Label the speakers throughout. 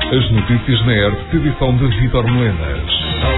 Speaker 1: As notícias na ERP, edição de Vítor Melenas.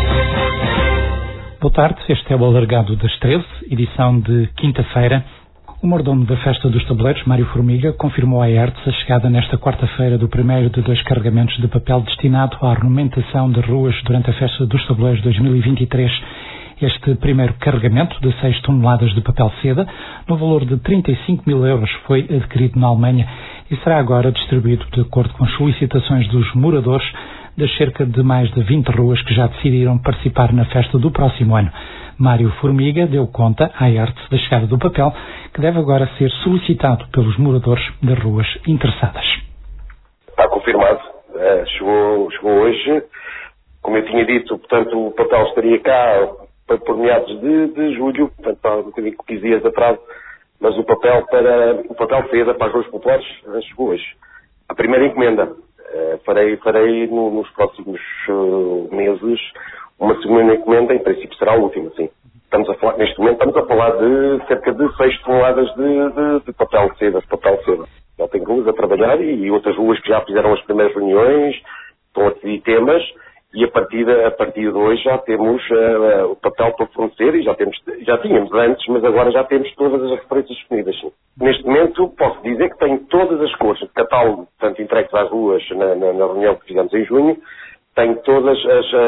Speaker 2: Boa tarde, este é o Alargado das 13, edição de quinta-feira. O mordomo da Festa dos Tabuleiros, Mário Formiga, confirmou à ERTS a chegada nesta quarta-feira do primeiro de 2 carregamentos de papel destinado à ornamentação de ruas durante a Festa dos Tabuleiros 2023. Este primeiro carregamento de 6 toneladas de papel seda, no valor de 35 mil euros, foi adquirido na Alemanha e será agora distribuído de acordo com as solicitações dos moradores das cerca de mais de 20 ruas que já decidiram participar na festa do próximo ano. Mário Formiga deu conta à ERTS da chegada do papel, que deve agora ser solicitado pelos moradores das ruas interessadas.
Speaker 3: Está confirmado. Chegou hoje. Como eu tinha dito, portanto, o papel estaria cá por meados de julho, portanto, há um bocadinho de 15 dias de atraso, mas o papel seda para as ruas populares chegou hoje. A primeira encomenda. Farei nos próximos meses uma segunda encomenda, em princípio será a última, sim. Neste momento estamos a falar de cerca de 6 toneladas de papel seda. Já tenho ruas a trabalhar e outras ruas que já fizeram as primeiras reuniões, estão a decidir temas, e a partir de hoje já temos o papel para fornecer e já tínhamos antes, mas agora já temos todas as referências disponíveis. Sim. Neste momento posso dizer que tenho todas as cores de catálogo, portanto, entregues às ruas na reunião que fizemos em junho, tenho todas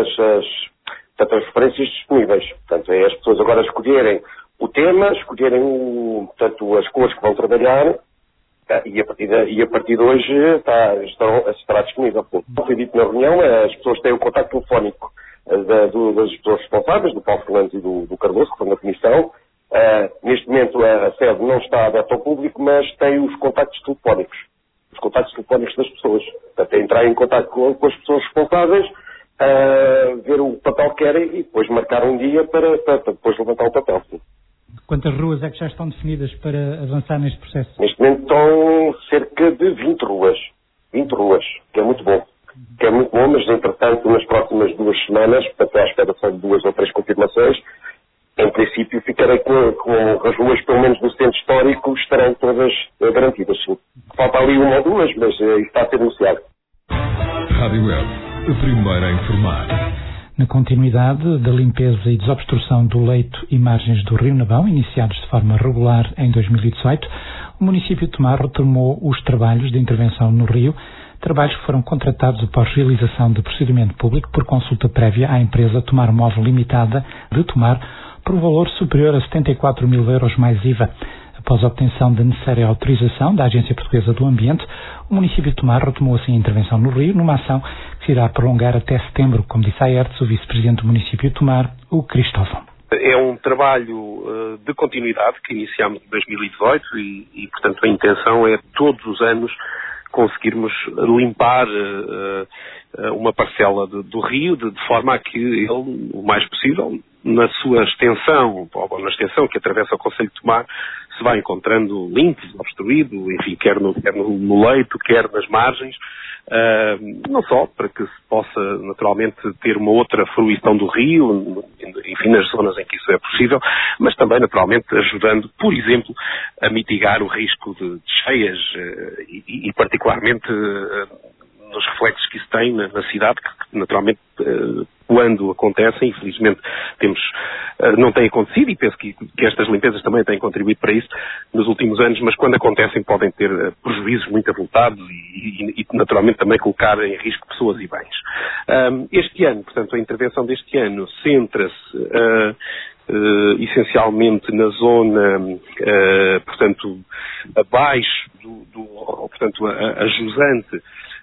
Speaker 3: as referências disponíveis. Portanto, é as pessoas agora escolherem o tema, escolherem as cores que vão trabalhar, e a partir de hoje estará disponível. Como foi dito na reunião, as pessoas têm o contacto telefónico das pessoas responsáveis, do Paulo Fernandes e do Cardoso, que estão na comissão. Neste momento a sede não está aberta ao público, mas tem os contactos telefónicos. Os contactos telefónicos das pessoas. Portanto, é entrar em contacto com as pessoas responsáveis, ver o papel que querem e depois marcar um dia para depois levantar o papel. Sim.
Speaker 2: Quantas ruas é que já estão definidas para avançar neste processo?
Speaker 3: Neste momento estão cerca de 20 ruas. 20 ruas, que é muito bom. Mas entretanto, nas próximas 2 semanas, até à espera de 2 ou 3 confirmações, em princípio ficarei com as ruas, pelo menos do centro histórico, estarão todas garantidas. Sim. Falta ali 1 ou 2, mas isso está a ser anunciado.
Speaker 1: Rádio Web, a primeira a informar.
Speaker 2: Na continuidade da limpeza e desobstrução do leito e margens do Rio Navão, iniciados de forma regular em 2018, o município de Tomar retomou os trabalhos de intervenção no rio, trabalhos que foram contratados após realização de procedimento público por consulta prévia à empresa Tomar Móvel Limitada de Tomar, por valor superior a 74 mil euros mais IVA. Após a obtenção da necessária autorização da Agência Portuguesa do Ambiente, o município de Tomar retomou assim a intervenção no rio, numa ação que se irá prolongar até setembro, como disse à ERTS o vice-presidente do município de Tomar, o Cristóvão.
Speaker 4: É um trabalho de continuidade que iniciámos em 2018 e, portanto, a intenção é todos os anos conseguirmos limpar uma parcela do rio de forma a que ele, o mais possível, na sua extensão, ou na extensão que atravessa o concelho de Tomar, se vai encontrando limpo, obstruído, enfim, quer no leito, quer nas margens, não só para que se possa naturalmente ter uma outra fruição do rio, enfim, nas zonas em que isso é possível, mas também naturalmente ajudando, por exemplo, a mitigar o risco de cheias e particularmente nos reflexos que isso tem na cidade, que naturalmente quando acontecem, infelizmente não tem acontecido, e penso que estas limpezas também têm contribuído para isso nos últimos anos, mas quando acontecem podem ter prejuízos muito avultados e naturalmente também colocar em risco pessoas e bens. Este ano, portanto, a intervenção deste ano centra-se essencialmente na zona, portanto, abaixo portanto, a jusante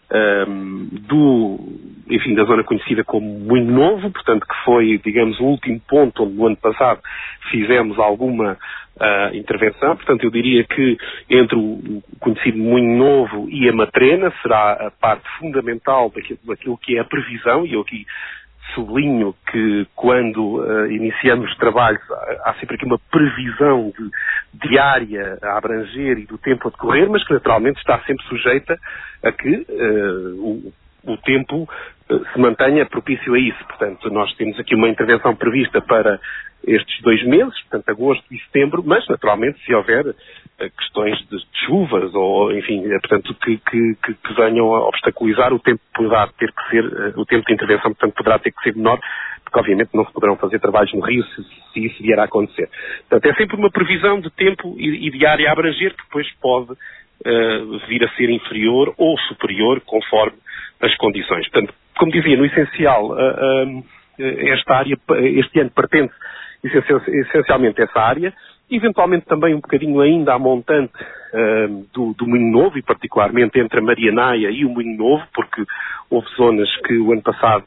Speaker 4: da zona conhecida como Moinho Novo, portanto, que foi, digamos, o último ponto onde no ano passado fizemos alguma intervenção. Portanto, eu diria que entre o conhecido Moinho Novo e a Matrena será a parte fundamental daquilo que é a previsão, e eu aqui sublinho que quando iniciamos trabalhos há sempre aqui uma previsão de área a abranger e do tempo a decorrer, mas que naturalmente está sempre sujeita a que o tempo se mantenha propício a isso. Portanto, nós temos aqui uma intervenção prevista para estes 2 meses, portanto, agosto e setembro, mas, naturalmente, se houver questões de chuvas ou, enfim, portanto, que venham a obstaculizar, o tempo poderá ter que ser, o tempo de intervenção, portanto, poderá ter que ser menor, porque, obviamente, não se poderão fazer trabalhos no Rio se isso vier a acontecer. Portanto, é sempre uma previsão de tempo e de área a abranger, que depois pode vir a ser inferior ou superior, conforme as condições. Portanto, como dizia, no essencial, esta área, este ano pertence essencialmente a essa área, eventualmente também um bocadinho ainda à montante do Moinho Novo, e particularmente entre a Marianaia e o Moinho Novo, porque houve zonas que o ano passado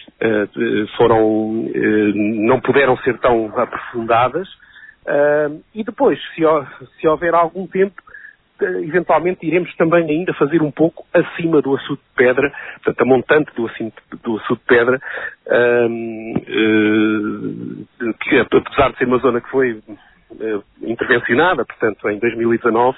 Speaker 4: não puderam ser tão aprofundadas, e depois, se houver algum tempo, eventualmente iremos também ainda fazer um pouco acima do Açude de Pedra, portanto a montante do Açude de Pedra, que apesar de ser uma zona que foi intervencionada, portanto em 2019,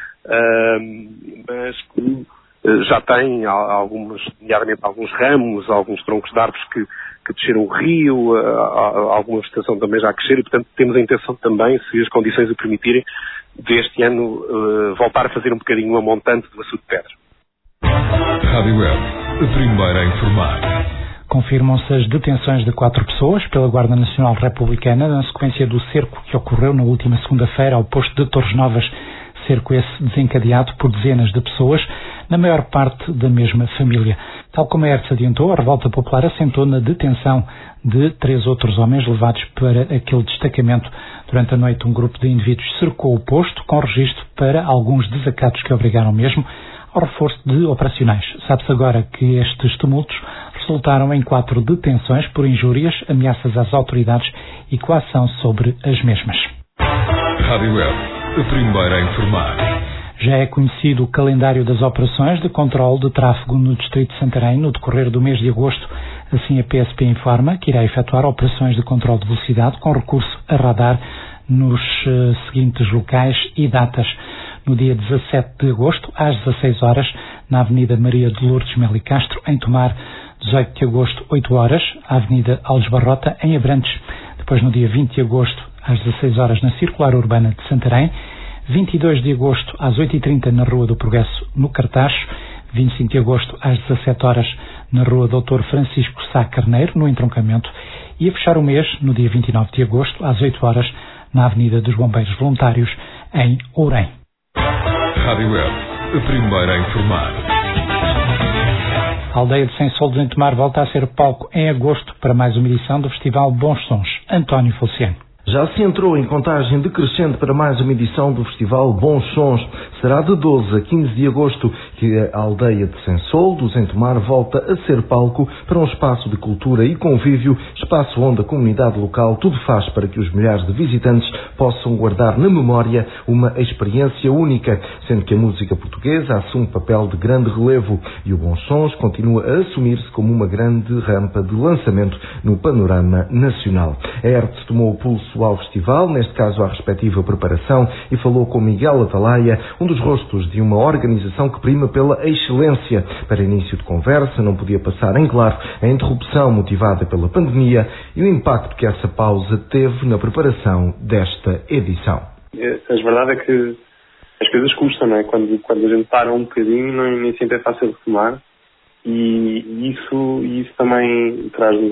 Speaker 4: mas que já tem nomeadamente alguns ramos, alguns troncos de árvores que desceram o rio, alguma vegetação também já a crescer, e portanto temos a intenção também, se as condições o permitirem, deste ano voltar a fazer um bocadinho a montante do Açude de Pedra.
Speaker 1: Rádio Web, a primeira a informar.
Speaker 2: Confirmam-se as detenções de 4 pessoas pela Guarda Nacional Republicana na sequência do cerco que ocorreu na última segunda-feira ao posto de Torres Novas. Cerco esse desencadeado por dezenas de pessoas, na maior parte da mesma família. Tal como a ERTS adiantou, a revolta popular assentou na detenção de 3 outros homens levados para aquele destacamento. Durante a noite, um grupo de indivíduos cercou o posto, com registro para alguns desacatos que obrigaram mesmo ao reforço de operacionais. Sabe-se agora que estes tumultos resultaram em 4 detenções por injúrias, ameaças às autoridades e coação sobre as mesmas.
Speaker 1: Rádio Web, a primeira a informar.
Speaker 2: Já é conhecido o calendário das operações de controle de tráfego no Distrito de Santarém no decorrer do mês de agosto. Assim, a PSP informa que irá efetuar operações de controle de velocidade com recurso a radar nos seguintes locais e datas. No dia 17 de agosto, às 16 horas, na Avenida Maria de Lourdes Meli Castro, em Tomar. 18 de agosto, 8 horas, a Avenida Alves Barrota, em Abrantes. Depois, no dia 20 de agosto, às 16 horas, na Circular Urbana de Santarém. 22 de agosto, às 8h30, na Rua do Progresso, no Cartacho. 25 de agosto, às 17 horas, na Rua Dr. Francisco Sá Carneiro, no entroncamento. E a fechar o mês, no dia 29 de agosto, às 8 horas, na Avenida dos Bombeiros Voluntários, em Ourém.
Speaker 1: Rádio Web, a primeira a informar.
Speaker 2: A aldeia de Sensoldos em Tomar volta a ser palco em agosto para mais uma edição do Festival Bons Sons. António Feliciano.
Speaker 5: Já se entrou em contagem decrescente para mais uma edição do Festival Bons Sons. Será de 12 a 15 de agosto que a aldeia de Sensoldos, em Tomar, volta a ser palco para um espaço de cultura e convívio, espaço onde a comunidade local tudo faz para que os milhares de visitantes possam guardar na memória uma experiência única, sendo que a música portuguesa assume papel de grande relevo e o Bons Sons continua a assumir-se como uma grande rampa de lançamento no panorama nacional. A ERTS tomou o pulso ao festival, neste caso à respectiva preparação, e falou com Miguel Atalaia, um dos rostos de uma organização que prima pela excelência. Para início de conversa, não podia passar em claro a interrupção motivada pela pandemia e o impacto que essa pausa teve na preparação desta edição.
Speaker 6: A verdade é que as coisas custam, não é? Quando a gente para um bocadinho, nem sempre é fácil de retomar, e isso também traz-nos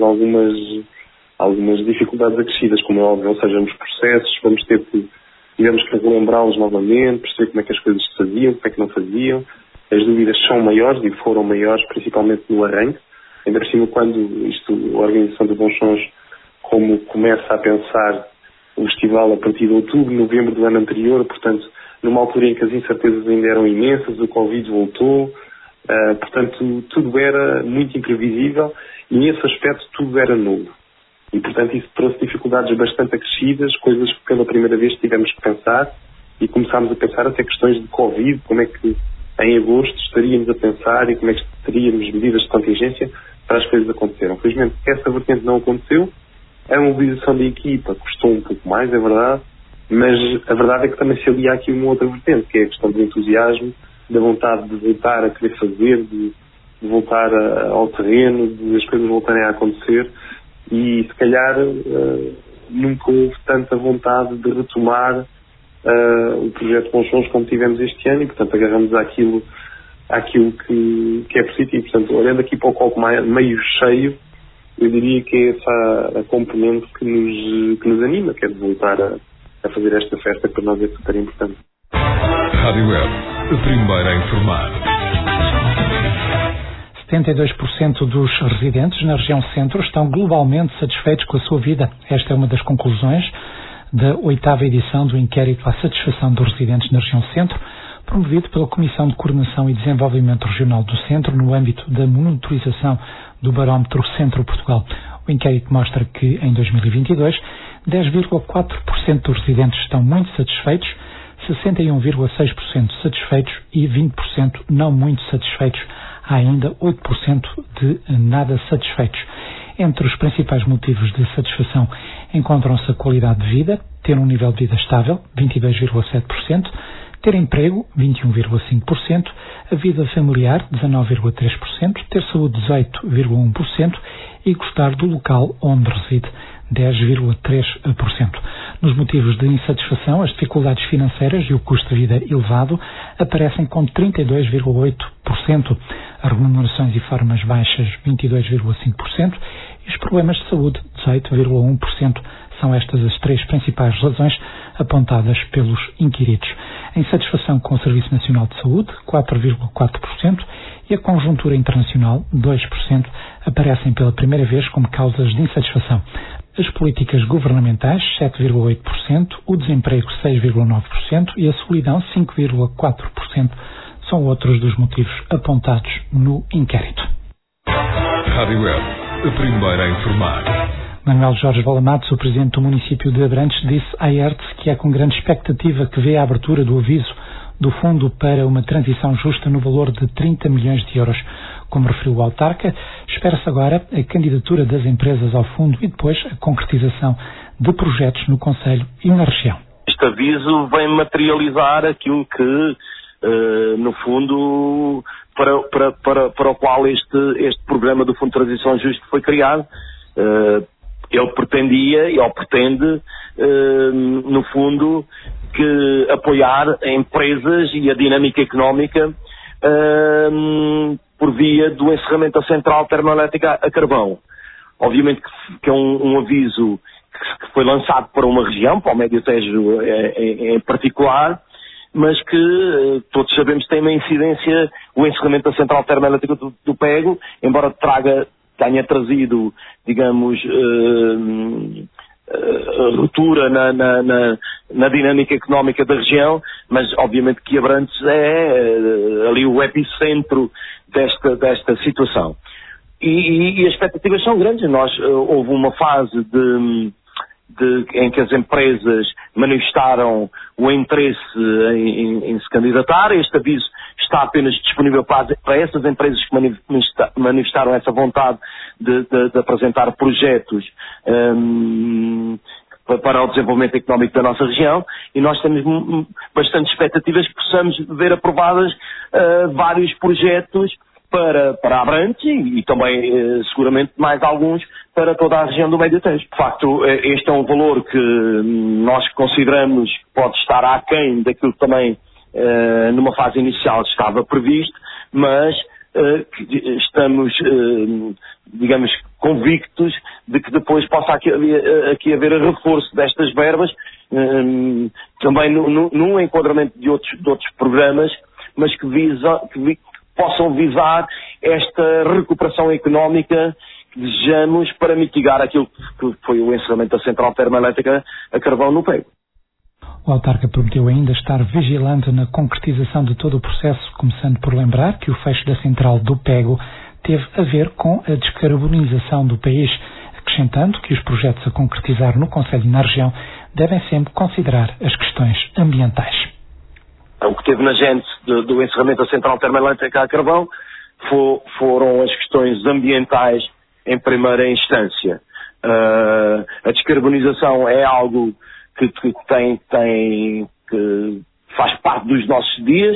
Speaker 6: algumas dificuldades acrescidas, como é óbvio, ou seja, nos processos vamos ter que, digamos que relembrá-los novamente, perceber como é que as coisas se faziam, como é que não faziam. As dúvidas são maiores e foram maiores, principalmente no arranque. Ainda por cima, quando a organização do Bons Sons, como começa a pensar o festival a partir de outubro, novembro do ano anterior, portanto, numa altura em que as incertezas ainda eram imensas, o Covid voltou, portanto, tudo era muito imprevisível e, nesse aspecto, tudo era novo. E, portanto, isso trouxe dificuldades bastante acrescidas, coisas que pela primeira vez tivemos que pensar e começámos a pensar até questões de Covid, como é que em agosto estaríamos a pensar e como é que teríamos medidas de contingência para as coisas acontecerem. Felizmente, essa vertente não aconteceu. A mobilização da equipa custou um pouco mais, é verdade, mas a verdade é que também se alia aqui uma outra vertente, que é a questão do entusiasmo, da vontade de voltar a querer fazer, voltar ao terreno, de as coisas voltarem a acontecer, e se calhar nunca houve tanta vontade de retomar o projeto Bons Sons como tivemos este ano, e portanto agarramos àquilo que é positivo. Portanto, olhando aqui para o copo meio cheio, eu diria que é essa a componente que nos anima, que é de voltar a fazer esta festa, que para nós é super importante.
Speaker 1: Rádio Web, a primeira a informar.
Speaker 2: 72% dos residentes na região centro estão globalmente satisfeitos com a sua vida. Esta é uma das conclusões da 8ª edição do inquérito à satisfação dos residentes na região centro, promovido pela Comissão de Coordenação e Desenvolvimento Regional do Centro no âmbito da monitorização do barómetro Centro-Portugal. O inquérito mostra que, em 2022, 10,4% dos residentes estão muito satisfeitos, 61,6% satisfeitos e 20% não muito satisfeitos. Há ainda 8% de nada satisfeitos. Entre os principais motivos de satisfação encontram-se a qualidade de vida, ter um nível de vida estável, 22,7%, ter emprego, 21,5%, a vida familiar, 19,3%, ter saúde, 18,1% e gostar do local onde reside, 10,3%. Nos motivos de insatisfação, as dificuldades financeiras e o custo de vida elevado aparecem com 32,8%, as remunerações e formas baixas, 22,5% e os problemas de saúde, 18,1%. São estas as 3 principais razões apontadas pelos inquiridos. A insatisfação com o Serviço Nacional de Saúde, 4,4%, e a conjuntura internacional, 2%, aparecem pela primeira vez como causas de insatisfação. As políticas governamentais, 7,8%, o desemprego, 6,9% e a solidão, 5,4%, são outros dos motivos apontados no inquérito.
Speaker 1: Rádio Web, a primeira a informar.
Speaker 2: Manuel Jorge Valamatos, o presidente do município de Abrantes, disse à ERTS que é com grande expectativa que vê a abertura do aviso do Fundo para uma Transição Justa no valor de 30 milhões de euros. Como referiu o autarca, espera-se agora a candidatura das empresas ao fundo e depois a concretização de projetos no concelho e na região.
Speaker 7: Este aviso vem materializar aquilo que, no fundo, para o qual este programa do Fundo de Transição Justa foi criado. Ele pretendia, e ele pretende, no fundo, que apoiar empresas e a dinâmica económica por via do encerramento da central termoelétrica a carvão. Obviamente que é um aviso que foi lançado para uma região, para o Médio Tejo em particular, mas que todos sabemos que tem uma incidência o encerramento da central termoelétrica do Pego, embora tenha trazido, digamos, ruptura na dinâmica económica da região, mas obviamente que Abrantes é ali o epicentro desta situação. E as expectativas são grandes. Houve uma fase em que as empresas manifestaram o interesse em se candidatar. Este aviso está apenas disponível para essas empresas que manifestaram essa vontade de apresentar projetos para o desenvolvimento económico da nossa região, e nós temos bastante expectativas que possamos ver aprovadas vários projetos para Abrantes e também seguramente mais alguns para toda a região do Médio Tejo. De facto, este é um valor que nós consideramos que pode estar aquém daquilo que também numa fase inicial estava previsto, mas estamos, digamos, convictos de que depois possa aqui haver reforço destas verbas, também num enquadramento de outros programas, mas que possam visar esta recuperação económica que desejamos para mitigar aquilo que foi o encerramento da central termoelétrica a carvão no Pego.
Speaker 2: O autarca prometeu ainda estar vigilante na concretização de todo o processo, começando por lembrar que o fecho da central do Pego teve a ver com a descarbonização do país, acrescentando que os projetos a concretizar no concelho e na região devem sempre considerar as questões ambientais.
Speaker 7: O que teve na gênese do encerramento da central termoelétrica a carvão foram as questões ambientais em primeira instância. A descarbonização é algo que faz parte dos nossos dias.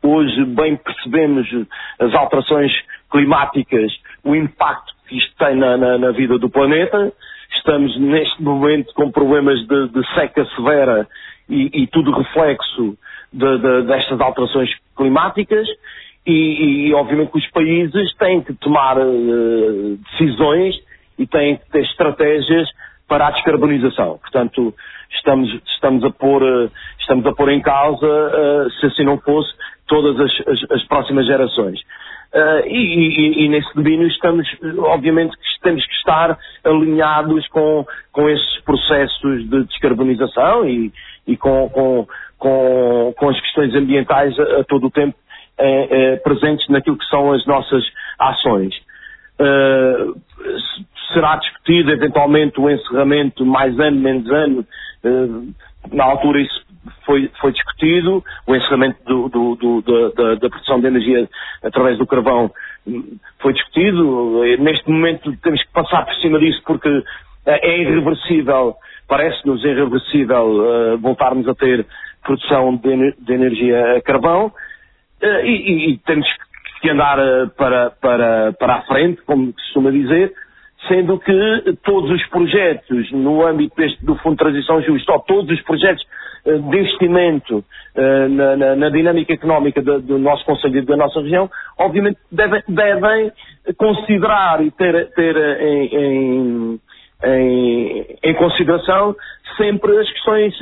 Speaker 7: Hoje bem percebemos as alterações climáticas, o impacto que isto tem na vida do planeta. Estamos neste momento com problemas de seca severa e tudo reflexo destas alterações climáticas e obviamente que os países têm que tomar decisões e têm que ter estratégias para a descarbonização. Portanto, estamos a pôr em causa, se assim não fosse, todas as próximas gerações. E nesse domínio obviamente que temos que estar alinhados com esses processos de descarbonização e com as questões ambientais a todo o tempo presentes naquilo que são as nossas ações. Será discutido eventualmente o encerramento mais ano, menos ano. Na altura isso foi discutido, o encerramento da produção de energia através do carvão foi discutido. Neste momento temos que passar por cima disso porque é irreversível, parece-nos irreversível voltarmos a ter produção de energia a carvão e temos que andar para a frente, como se costuma dizer, sendo que todos os projetos no âmbito do Fundo de Transição Justa, ou todos os projetos de investimento na dinâmica económica do nosso Conselho e da nossa região, obviamente devem considerar e ter em consideração sempre as questões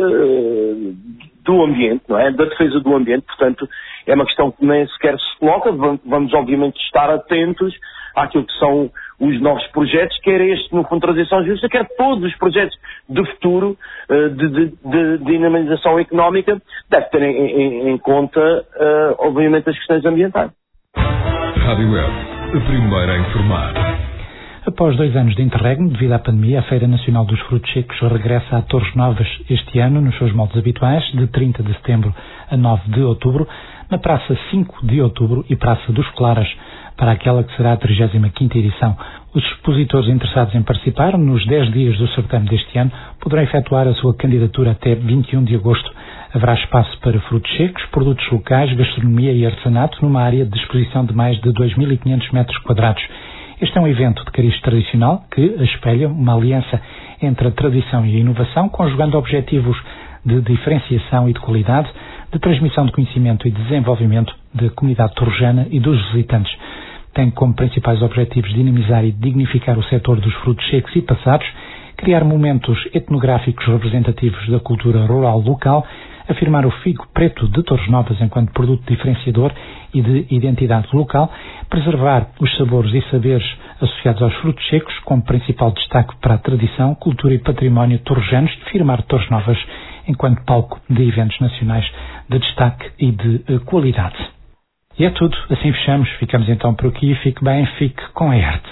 Speaker 7: do ambiente, não é? Da defesa do ambiente. Portanto, é uma questão que nem sequer se coloca. Vamos obviamente estar atentos àquilo que são os novos projetos, quer este no Fundo de Transição Justa, quer todos os projetos de futuro de dinamização económica, deve ter em conta, obviamente, as questões ambientais.
Speaker 1: Rádio Web, a primeira a informar.
Speaker 2: Após 2 anos de interregno, devido à pandemia, a Feira Nacional dos Frutos Secos regressa a Torres Novas este ano, nos seus moldes habituais, de 30 de setembro a 9 de outubro, na Praça 5 de Outubro e Praça dos Claras, para aquela que será a 35ª edição. Os expositores interessados em participar, nos 10 dias do certame deste ano, poderão efetuar a sua candidatura até 21 de agosto. Haverá espaço para frutos secos, produtos locais, gastronomia e artesanato, numa área de exposição de mais de 2.500 metros quadrados. Este é um evento de cariz tradicional que espelha uma aliança entre a tradição e a inovação, conjugando objetivos de diferenciação e de qualidade, de transmissão de conhecimento e de desenvolvimento da comunidade torrejana e dos visitantes. Tem como principais objetivos dinamizar e dignificar o setor dos frutos secos e passados, criar momentos etnográficos representativos da cultura rural local, afirmar o figo preto de Torres Novas enquanto produto diferenciador e de identidade local, preservar os sabores e saberes associados aos frutos secos, como principal destaque para a tradição, cultura e património torrejanos, e firmar Torres Novas enquanto palco de eventos nacionais de destaque e de qualidade. E é tudo, assim fechamos, ficamos então por aqui, fique bem, fique com a ERTE.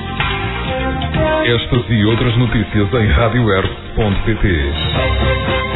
Speaker 1: Estas e outras notícias em radioweb.pt.